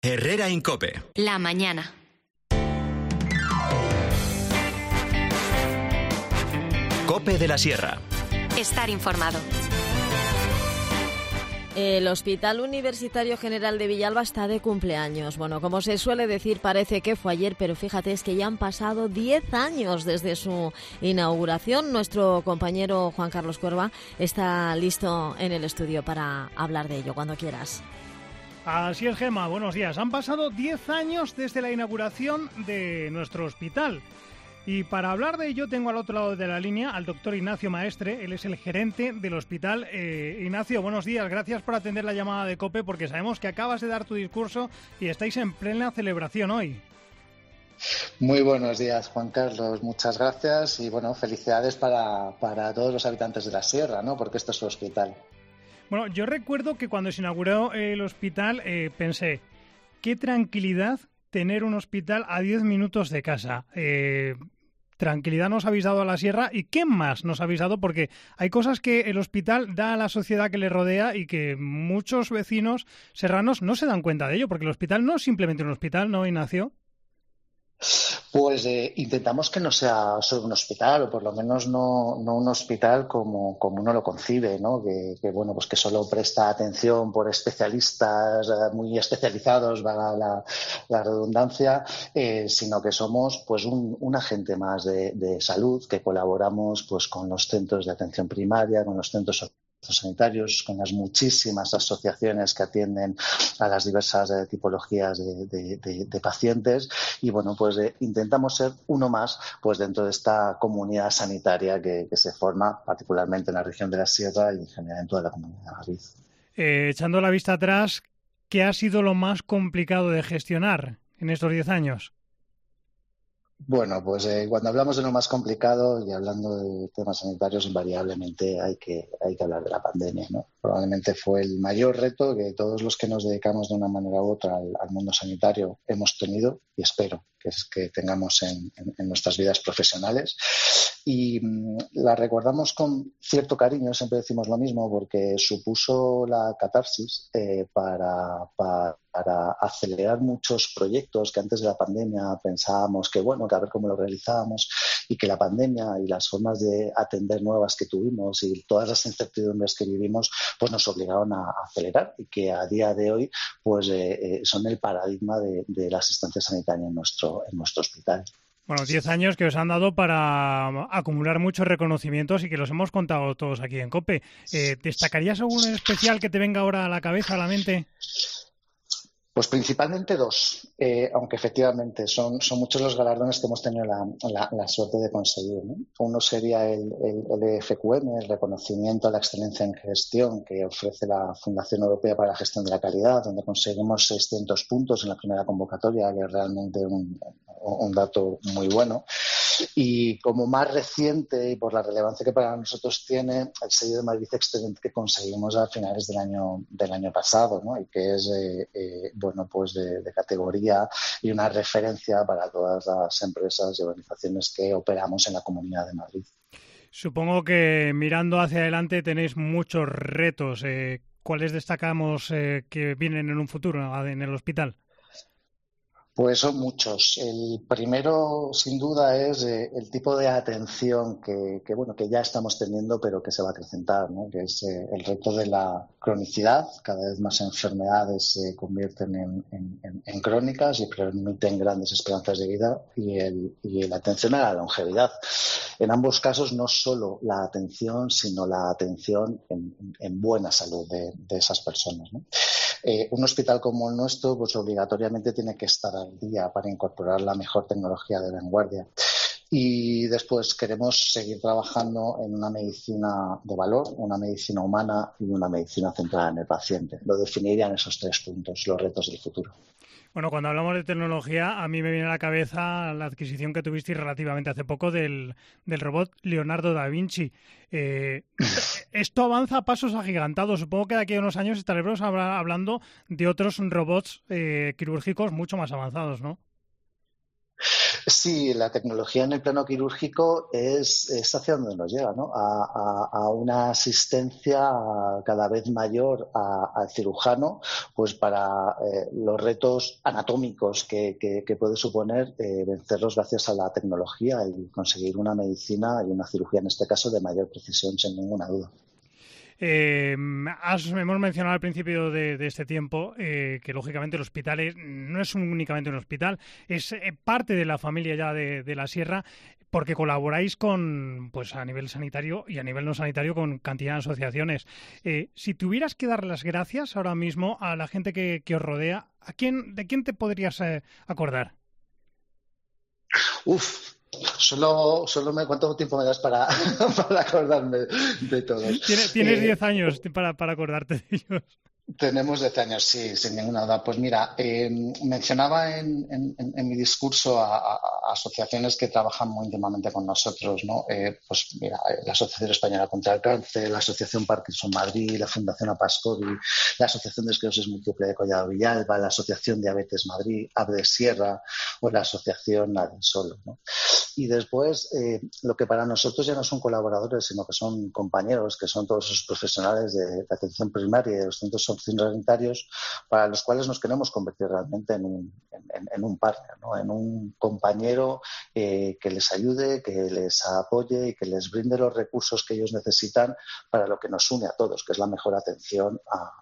Herrera en COPE. La mañana. COPE de la Sierra. Estar informado. El Hospital Universitario General de Villalba está de cumpleaños. Bueno, como se suele decir, parece que fue ayer, pero fíjate, es que ya han pasado 10 años desde su inauguración. Nuestro compañero Juan Carlos Cuerva está listo en el estudio para hablar de ello, cuando quieras. Así es, Gemma, buenos días. Han pasado 10 años desde la inauguración de nuestro hospital. Y para hablar de ello tengo al otro lado de la línea al doctor Ignacio Maestre. Él es el gerente del hospital. Ignacio, buenos días. Gracias por atender la llamada de COPE, porque sabemos que acabas de dar tu discurso y estáis en plena celebración hoy. Muy buenos días, Juan Carlos. Muchas gracias y bueno, felicidades para todos los habitantes de la Sierra, ¿no? Porque esto es su hospital. Bueno, yo recuerdo que cuando se inauguró el hospital pensé, qué tranquilidad tener un hospital a 10 minutos de casa. Tranquilidad nos habéis dado a la Sierra. ¿Y qué más nos habéis dado? Porque hay cosas que el hospital da a la sociedad que le rodea y que muchos vecinos serranos no se dan cuenta de ello, porque el hospital no es simplemente un hospital, ¿no, Ignacio? Pues intentamos que no sea solo un hospital, o por lo menos no un hospital como uno lo concibe, ¿no? Que bueno, pues que solo presta atención por especialistas muy especializados, valga la redundancia, sino que somos pues un agente más de salud, que colaboramos pues con los centros de atención primaria, con los centros sanitarios, con las muchísimas asociaciones que atienden a las diversas tipologías de pacientes y bueno, pues intentamos ser uno más pues dentro de esta comunidad sanitaria que se forma particularmente en la región de la Sierra y en general en toda la comunidad de Madrid. Echando la vista atrás, ¿qué ha sido lo más complicado de gestionar en estos 10 años? Bueno, pues cuando hablamos de lo más complicado y hablando de temas sanitarios, invariablemente hay que hablar de la pandemia, ¿no? Probablemente fue el mayor reto que todos los que nos dedicamos de una manera u otra al mundo sanitario hemos tenido y espero que tengamos en nuestras vidas profesionales. Y la recordamos con cierto cariño, siempre decimos lo mismo, porque supuso la catarsis para acelerar muchos proyectos que antes de la pandemia pensábamos que bueno, que a ver cómo lo realizábamos, y que la pandemia y las formas de atender nuevas que tuvimos y todas las incertidumbres que vivimos pues nos obligaron a acelerar, y que a día de hoy pues son el paradigma de la asistencia sanitaria en nuestro hospital. Bueno, 10 años que os han dado para acumular muchos reconocimientos y que los hemos contado todos aquí en COPE. ¿Destacarías alguno en especial que te venga ahora a la cabeza, a la mente? Pues principalmente dos, aunque efectivamente son muchos los galardones que hemos tenido la suerte de conseguir, ¿no? Uno sería el EFQM, el reconocimiento a la excelencia en gestión que ofrece la Fundación Europea para la Gestión de la Calidad, donde conseguimos 600 puntos en la primera convocatoria, que es realmente un dato muy bueno. Y como más reciente y por la relevancia que para nosotros tiene, el sello de Madrid Excelente que conseguimos a finales del año pasado, ¿no? Y que es bueno, pues de categoría y una referencia para todas las empresas y organizaciones que operamos en la Comunidad de Madrid. Supongo que mirando hacia adelante tenéis muchos retos. ¿Cuáles destacamos que vienen en un futuro en el hospital? Pues son muchos. El primero, sin duda, es el tipo de atención que ya estamos teniendo, pero que se va a acrecentar, ¿no? Que es el reto de la cronicidad. Cada vez más enfermedades se convierten en crónicas y permiten grandes esperanzas de vida, y la atención a la longevidad. En ambos casos, no solo la atención, sino la atención en buena salud de esas personas, ¿no? Un hospital como el nuestro, pues obligatoriamente tiene que estar al día para incorporar la mejor tecnología de vanguardia. Y después queremos seguir trabajando en una medicina de valor, una medicina humana y una medicina centrada en el paciente. Lo definirían esos 3 puntos, los retos del futuro. Bueno, cuando hablamos de tecnología, a mí me viene a la cabeza la adquisición que tuvisteis relativamente hace poco del robot Leonardo da Vinci. Esto avanza a pasos agigantados. Supongo que de aquí a unos años estaremos hablando de otros robots quirúrgicos mucho más avanzados, ¿no? Sí, la tecnología en el plano quirúrgico es hacia donde nos llega, ¿no? A una asistencia cada vez mayor al cirujano, pues para los retos anatómicos que puede suponer vencerlos gracias a la tecnología y conseguir una medicina y una cirugía, en este caso, de mayor precisión, sin ninguna duda. Hemos mencionado al principio de este tiempo que lógicamente el hospital no es únicamente un hospital, es parte de la familia ya de la Sierra, porque colaboráis pues a nivel sanitario y a nivel no sanitario con cantidad de asociaciones. Si tuvieras que dar las gracias ahora mismo a la gente que os rodea, ¿de quién te podrías acordar? Solo ¿cuánto tiempo me das para acordarme de todos? Tienes 10 años para acordarte de ellos. Tenemos 10 años, sí, sin ninguna duda. Pues mira, mencionaba en mi discurso a asociaciones que trabajan muy íntimamente con nosotros, ¿no? Pues mira, la Asociación Española contra el Cáncer, la Asociación Parkinson Madrid, la Fundación Apascodi, la Asociación de Esclerosis Múltiple de Collado Villalba, la Asociación Diabetes Madrid, ABDE Sierra o la Asociación Nadie Solo, ¿no? Y después, lo que para nosotros ya no son colaboradores, sino que son compañeros, que son todos esos profesionales de atención primaria y de los centros sanitarios, para los cuales nos queremos convertir realmente en un partner, ¿no? En un compañero que les ayude, que les apoye y que les brinde los recursos que ellos necesitan para lo que nos une a todos, que es la mejor atención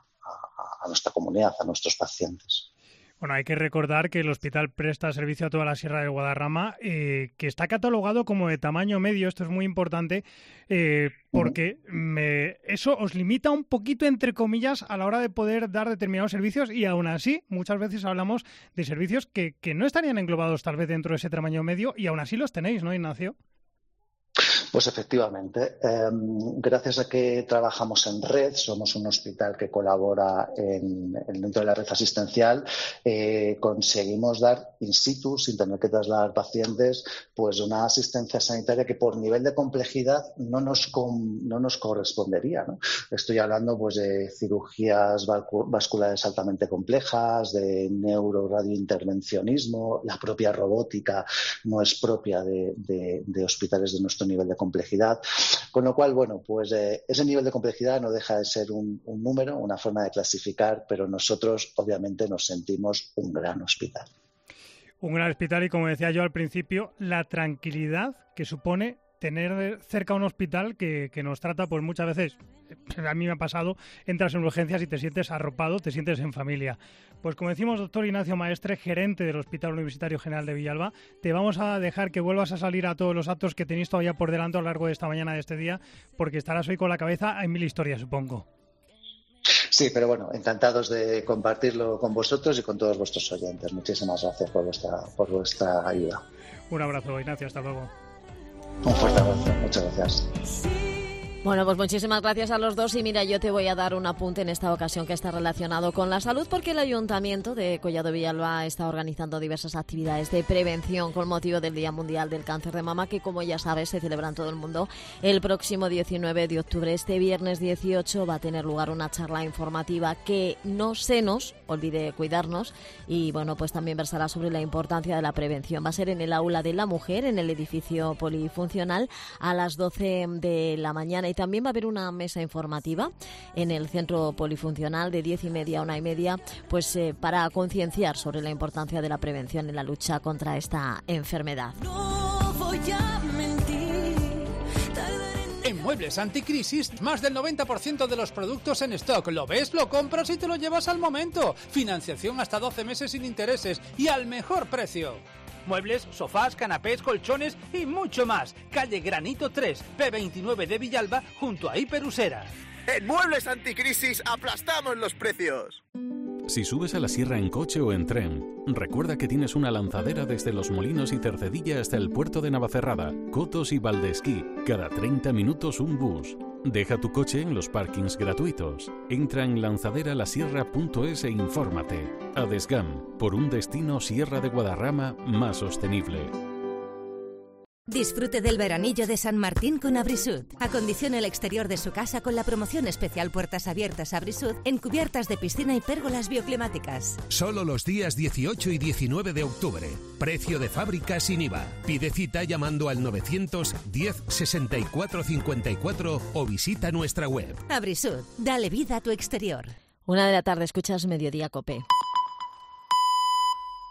a nuestra comunidad, a nuestros pacientes. Bueno, hay que recordar que el hospital presta servicio a toda la Sierra de Guadarrama, que está catalogado como de tamaño medio. Esto es muy importante porque eso os limita un poquito, entre comillas, a la hora de poder dar determinados servicios, y aún así muchas veces hablamos de servicios que no estarían englobados tal vez dentro de ese tamaño medio, y aún así los tenéis, ¿no, Ignacio? Pues efectivamente, gracias a que trabajamos en red, somos un hospital que colabora dentro de la red asistencial, conseguimos dar in situ, sin tener que trasladar pacientes, pues una asistencia sanitaria que por nivel de complejidad no nos correspondería, ¿no? Estoy hablando pues de cirugías vasculares altamente complejas, de neuroradiointervencionismo, la propia robótica no es propia de hospitales de nuestro nivel de complejidad, con lo cual, bueno, pues ese nivel de complejidad no deja de ser un número, una forma de clasificar, pero nosotros obviamente nos sentimos un gran hospital. Un gran hospital, y como decía yo al principio, la tranquilidad que supone tener cerca un hospital que nos trata, pues muchas veces, a mí me ha pasado, entras en urgencias y te sientes arropado, te sientes en familia. Pues como decimos, doctor Ignacio Maestre, gerente del Hospital Universitario General de Villalba, te vamos a dejar que vuelvas a salir a todos los actos que tenéis todavía por delante a lo largo de esta mañana, de este día, porque estarás hoy con la cabeza en 1000 historias, supongo. Sí, pero bueno, encantados de compartirlo con vosotros y con todos vuestros oyentes. Muchísimas gracias por vuestra ayuda. Un abrazo, Ignacio, hasta luego. Un fuerte abrazo, muchas gracias. Bueno, pues muchísimas gracias a los dos, y mira, yo te voy a dar un apunte en esta ocasión que está relacionado con la salud, porque el Ayuntamiento de Collado Villalba está organizando diversas actividades de prevención con motivo del Día Mundial del Cáncer de Mama, que, como ya sabes, se celebra en todo el mundo el próximo 19 de octubre. Este viernes 18 va a tener lugar una charla informativa que no se nos olvide cuidarnos, y bueno, pues también versará sobre la importancia de la prevención. Va a ser en el Aula de la Mujer, en el edificio polifuncional, a las 12 de la mañana. Y también va a haber una mesa informativa en el centro polifuncional de 10:30 a 1:30, pues para concienciar sobre la importancia de la prevención en la lucha contra esta enfermedad. No voy a mentir. En Muebles Anticrisis, más del 90% de los productos en stock. Lo ves, lo compras y te lo llevas al momento. Financiación hasta 12 meses sin intereses y al mejor precio. Muebles, sofás, canapés, colchones y mucho más. Calle Granito 3, P29 de Villalba, junto a Hiperusera. En Muebles Anticrisis aplastamos los precios. Si subes a la sierra en coche o en tren, recuerda que tienes una lanzadera desde Los Molinos y Cercedilla hasta el puerto de Navacerrada, Cotos y Valdesquí. Cada 30 minutos un bus. Deja tu coche en los parkings gratuitos. Entra en lanzaderalasierra.es e infórmate. Adesgam, por un destino Sierra de Guadarrama más sostenible. Disfrute del veranillo de San Martín con Abrisud. Acondicione el exterior de su casa con la promoción especial Puertas Abiertas Abrisud en cubiertas de piscina y pérgolas bioclimáticas. Solo los días 18 y 19 de octubre. Precio de fábrica sin IVA. Pide cita llamando al 910 64 54 o visita nuestra web. Abrisud, dale vida a tu exterior. 1 de la tarde, escuchas Mediodía COPE.